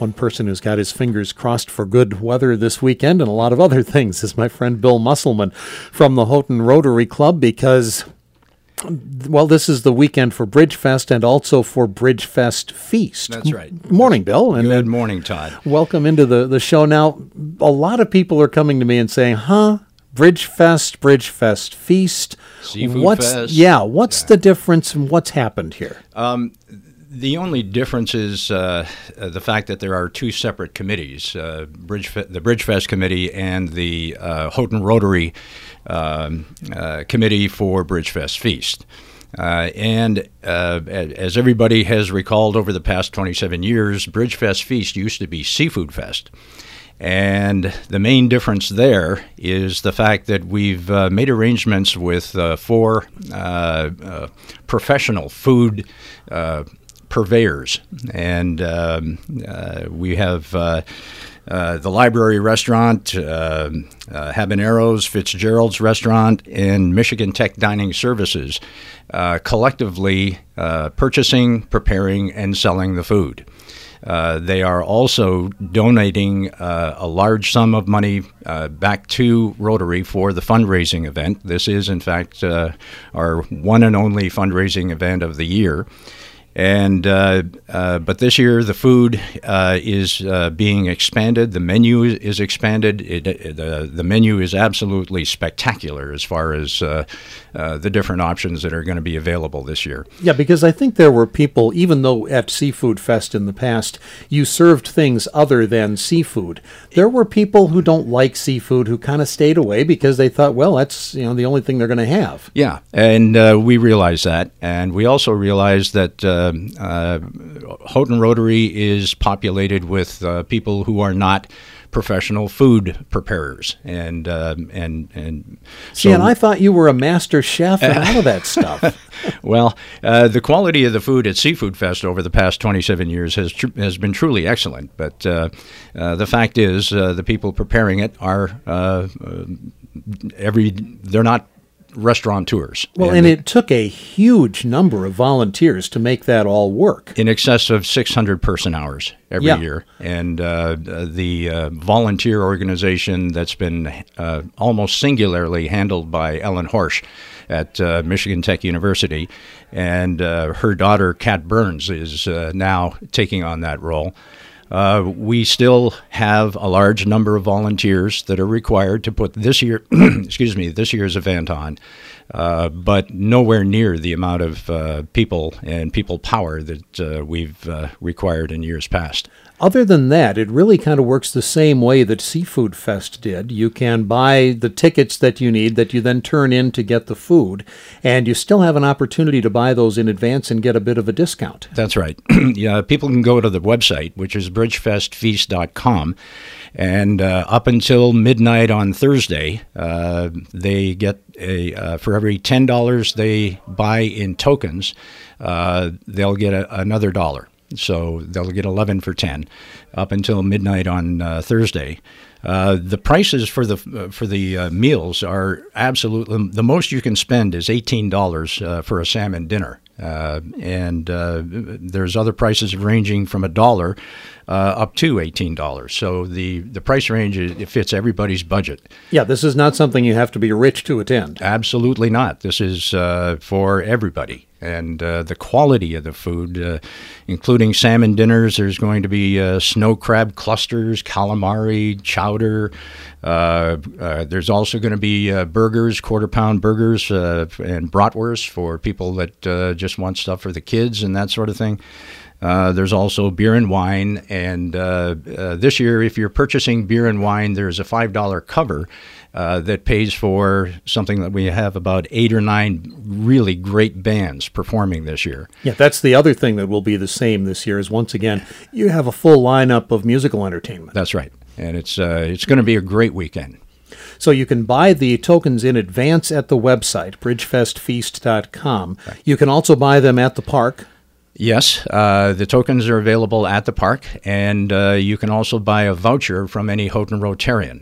One person who's got his fingers crossed for good weather this weekend and a lot of other things is my friend Bill Musselman from the Houghton Rotary Club because, well, this is the weekend for Bridgefest and also for Bridgefest Feast. That's right. Morning, Bill. And Good morning, Todd. Welcome into the show. Now, a lot of people are coming to me and saying, Bridgefest Feast. Seafood Fest. Yeah, what's the difference and what's happened here? The only difference is the fact that there are two separate committees, the Bridgefest Committee and the Houghton Rotary Committee for Bridgefest Feast. And as everybody has recalled over the past 27 years, Bridgefest Feast used to be Seafood Fest. And the main difference there is the fact that we've made arrangements with four professional food purveyors, and we have the Library Restaurant, Habaneros, Fitzgerald's Restaurant, and Michigan Tech Dining Services, collectively purchasing, preparing, and selling the food. They are also donating a large sum of money back to Rotary for the fundraising event. This is, in fact, our one and only fundraising event of the year. And but this year the food is being expanded. The menu is expanded. The menu is absolutely spectacular as far as the different options that are going to be available this year. Yeah, because I think there were people, even though at Seafood Fest in the past you served things other than seafood, there were people who don't like seafood who kind of stayed away because they thought, well, that's the only thing they're going to have. Yeah, and we realize that, and we also realize that Houghton Rotary is populated with people who are not professional food preparers, and so, see, and I thought you were a master chef and all of that stuff. Well, the quality of the food at Seafood Fest over the past 27 years has been truly excellent. But the fact is, the people preparing it are they're not restaurateurs. Well, and it took a huge number of volunteers to make that all work. In excess of 600 person hours every year. And the volunteer organization that's been almost singularly handled by Ellen Horsch at Michigan Tech University. And her daughter, Kat Burns, is now taking on that role. We still have a large number of volunteers that are required to put this year's event on, but nowhere near the amount of people and people power that we've required in years past. Other than that, it really kind of works the same way that Seafood Fest did. You can buy the tickets that you need that you then turn in to get the food, and you still have an opportunity to buy those in advance and get a bit of a discount. That's right. Yeah, people can go to the website, which is bridgefestfeast.com, and up until midnight on Thursday, they get for every $10 they buy in tokens, they'll get another $1. So they'll get 11 for 10 up until midnight on Thursday. The prices for the meals are absolutely, the most you can spend is $18 for a salmon dinner. And there's other prices ranging from $1 up to $18. So the price range, it fits everybody's budget. Yeah, this is not something you have to be rich to attend. Absolutely not. This is for everybody. And the quality of the food, including salmon dinners, there's going to be snow crab clusters, calamari, chowder. There's also going to be burgers, quarter-pound burgers, and bratwurst for people that just want stuff for the kids and that sort of thing. There's also beer and wine, and this year, if you're purchasing beer and wine, there's a $5 cover that pays for something that we have about 8 or 9 really great bands performing this year. Yeah, that's the other thing that will be the same this year is, once again, you have a full lineup of musical entertainment. That's right, and it's going to be a great weekend. So you can buy the tokens in advance at the website, bridgefestfeast.com. Right. You can also buy them at the park. Yes, the tokens are available at the park, and you can also buy a voucher from any Houghton Rotarian.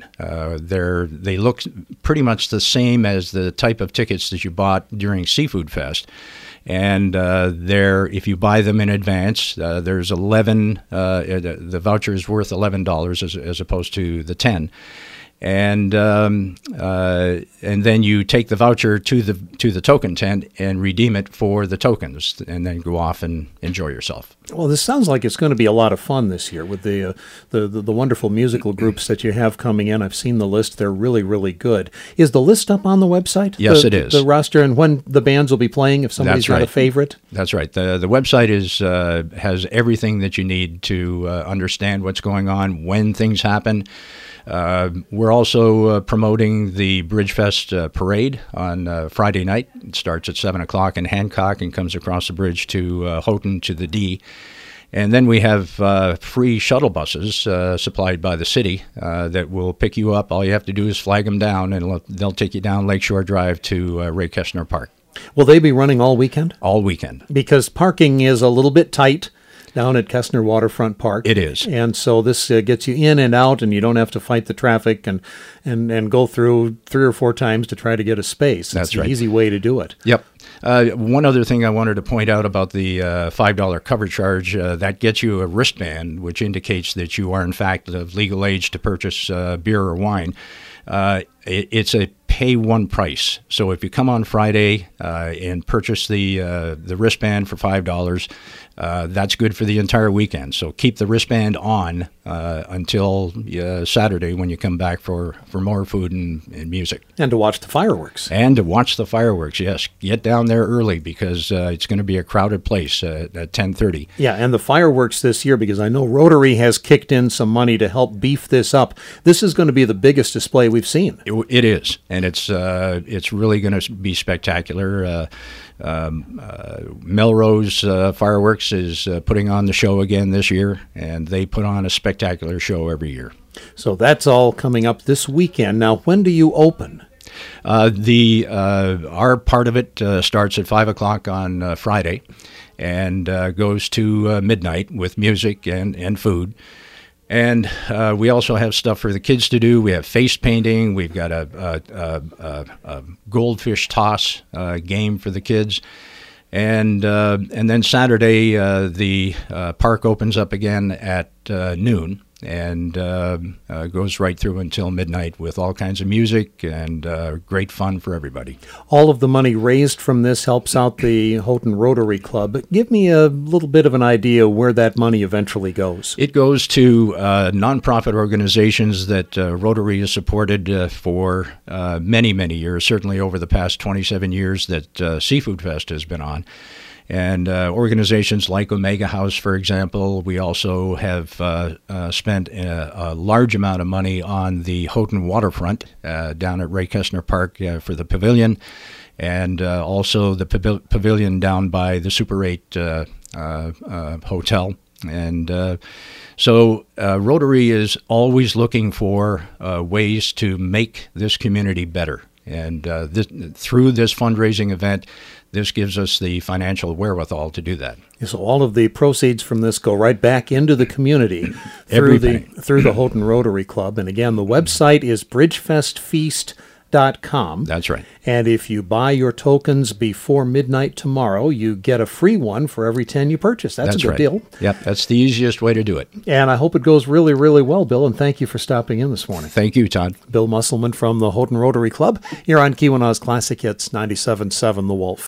They look pretty much the same as the type of tickets that you bought during Seafood Fest, And if you buy them in advance, there's 11. The voucher is worth $11 as opposed to the 10. And then you take the voucher to the token tent and redeem it for the tokens, and then go off and enjoy yourself. Well, this sounds like it's going to be a lot of fun this year with the wonderful musical groups that you have coming in. I've seen the list; they're really, really good. Is the list up on the website? Yes, it is. The roster and when the bands will be playing. If somebody's got a favorite, that's right. The website has everything that you need to understand what's going on, when things happen. We're also promoting the Bridgefest parade on Friday night. It starts at 7 o'clock in Hancock and comes across the bridge to Houghton to the D. And then we have free shuttle buses supplied by the city that will pick you up. All you have to do is flag them down, and they'll take you down Lakeshore Drive to Ray Kestner Park. Will they be running all weekend? All weekend. Because parking is a little bit tight down at Kestner Waterfront Park. It is. And so this gets you in and out, and you don't have to fight the traffic and go through 3 or 4 times to try to get a space. That's right. It's an easy way to do it. Yep. One other thing I wanted to point out about the $5 cover charge, that gets you a wristband, which indicates that you are, in fact, of legal age to purchase beer or wine. It's a pay one price. So if you come on Friday and purchase the wristband for $5, that's good for the entire weekend. So keep the wristband on until Saturday when you come back for more food and music. And to watch the fireworks. Yes. Get down there early because it's going to be a crowded place at 10:30. Yeah, and the fireworks this year, because I know Rotary has kicked in some money to help beef this up. This is going to be the biggest display we've seen. It is, and it's really going to be spectacular. Melrose Fireworks is putting on the show again this year, and they put on a spectacular show every year. So that's all coming up this weekend. Now, when do you open? Our part of it starts at 5 o'clock on Friday and goes to midnight with music and food. And we also have stuff for the kids to do. We have face painting. We've got a goldfish toss game for the kids. And then Saturday, the park opens up again at noon and goes right through until midnight with all kinds of music and great fun for everybody. All of the money raised from this helps out the Houghton Rotary Club. Give me a little bit of an idea where that money eventually goes. It goes to nonprofit organizations that Rotary has supported for many, many years, certainly over the past 27 years that Seafood Fest has been on. And organizations like Omega House, for example, we also have spent a large amount of money on the Houghton waterfront down at Ray Kestner Park for the pavilion, and also the pavilion down by the Super 8 hotel. And so Rotary is always looking for ways to make this community better. And through this fundraising event, this gives us the financial wherewithal to do that. So all of the proceeds from this go right back into the community through the Houghton Rotary Club. And again, the website is bridgefestfeast.com. That's right. And if you buy your tokens before midnight tomorrow, you get a free one for every 10 you purchase. That's a good deal. Yep, that's the easiest way to do it. And I hope it goes really, really well, Bill, and thank you for stopping in this morning. Thank you, Todd. Bill Musselman from the Houghton Rotary Club here on Keweenaw's Classic Hits 97.7 The Wolf.